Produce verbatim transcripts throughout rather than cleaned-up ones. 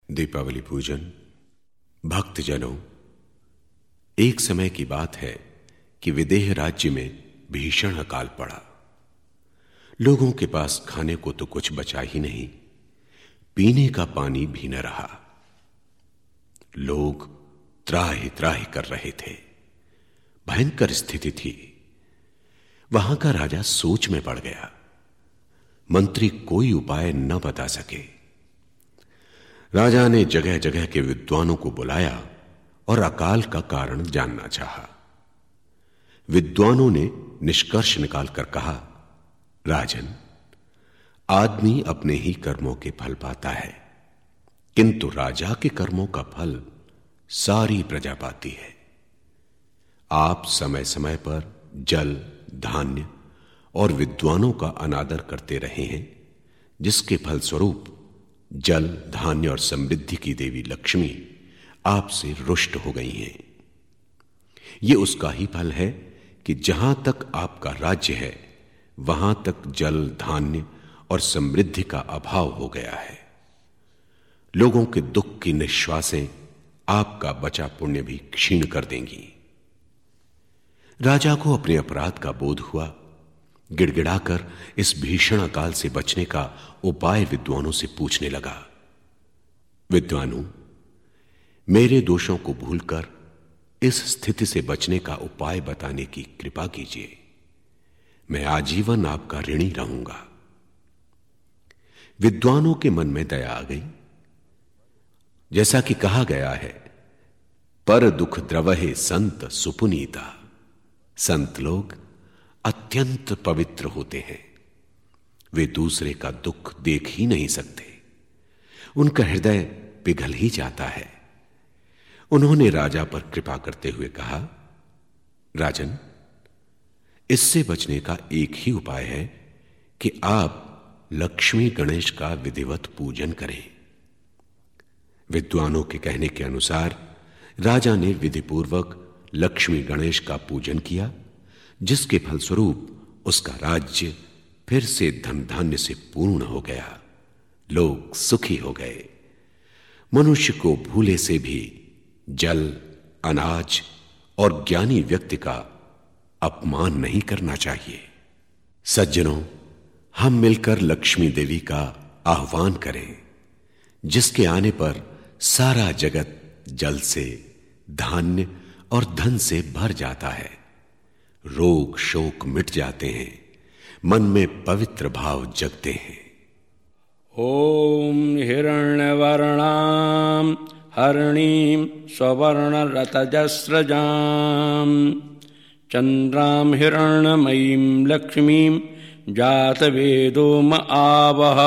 दीपावली पूजन। भक्तजनों, एक समय की बात है कि विदेह राज्य में भीषण अकाल पड़ा। लोगों के पास खाने को तो कुछ बचा ही नहीं, पीने का पानी भी न रहा। लोग त्राहि त्राहि कर रहे थे। भयंकर स्थिति थी। वहां का राजा सोच में पड़ गया। मंत्री कोई उपाय न बता सके। राजा ने जगह जगह के विद्वानों को बुलाया और अकाल का कारण जानना चाहा। विद्वानों ने निष्कर्ष निकालकर कहा, राजन, आदमी अपने ही कर्मों के फल पाता है, किंतु राजा के कर्मों का फल सारी प्रजा पाती है। आप समय समय पर जल, धान्य और विद्वानों का अनादर करते रहे हैं, जिसके फल स्वरूप जल, धान्य और समृद्धि की देवी लक्ष्मी आपसे रुष्ट हो गई हैं। यह उसका ही फल है कि जहां तक आपका राज्य है, वहां तक जल, धान्य और समृद्धि का अभाव हो गया है। लोगों के दुख की निश्वासें आपका बचा पुण्य भी क्षीण कर देंगी। राजा को अपने अपराध का बोध हुआ। गिड़गिड़ाकर इस भीषण अकाल से बचने का उपाय विद्वानों से पूछने लगा। विद्वानों, मेरे दोषों को भूलकर इस स्थिति से बचने का उपाय बताने की कृपा कीजिए। मैं आजीवन आपका ऋणी रहूंगा। विद्वानों के मन में दया आ गई। जैसा कि कहा गया है, पर दुख द्रवहे संत सुपुनीता। संत लोग अत्यंत पवित्र होते हैं। वे दूसरे का दुख देख ही नहीं सकते। उनका हृदय पिघल ही जाता है। उन्होंने राजा पर कृपा करते हुए कहा, राजन, इससे बचने का एक ही उपाय है कि आप लक्ष्मी गणेश का विधिवत पूजन करें। विद्वानों के कहने के अनुसार राजा ने विधिपूर्वक लक्ष्मी गणेश का पूजन किया, जिसके फलस्वरूप उसका राज्य फिर से धन धान्य से पूर्ण हो गया। लोग सुखी हो गए। मनुष्य को भूले से भी जल, अनाज और ज्ञानी व्यक्ति का अपमान नहीं करना चाहिए। सज्जनों, हम मिलकर लक्ष्मी देवी का आह्वान करें, जिसके आने पर सारा जगत जल से, धान्य और धन से भर जाता है। रोग शोक मिट जाते हैं, मन में पवित्र भाव जगते हैं। ओम हिरण्यवर्णाम हरिणीं स्ववर्णरतजस्रजां चंद्रां हिरण्मयीं लक्ष्मीं जातवेदो म आवह।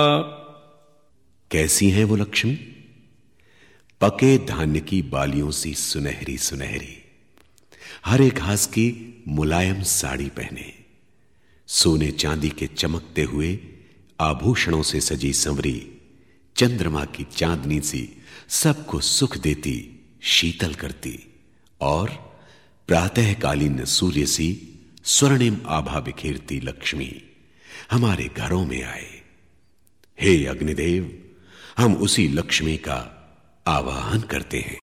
कैसी हैं वो लक्ष्मी? पके धान्य की बालियों सी सुनहरी सुनहरी, हरे घास की मुलायम साड़ी पहने, सोने चांदी के चमकते हुए आभूषणों से सजी संवरी, चंद्रमा की चांदनी सी सबको सुख देती, शीतल करती और प्रातःकालीन सूर्य सी स्वर्णिम आभा बिखेरती लक्ष्मी हमारे घरों में आए। हे अग्निदेव, हम उसी लक्ष्मी का आवाहन करते हैं।